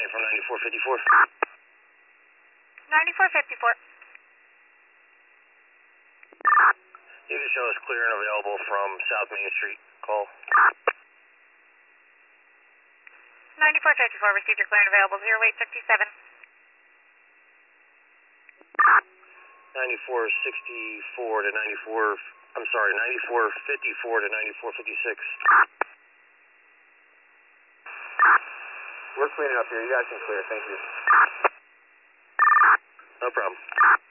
from 9454. 9454. You can show us clear and available from South Main Street. Call. 9454, received your clear and available, 0857. 9464 to 94, I'm sorry, 9454 to 9456. We're cleaning up here. You guys can clear. Thank you. No problem.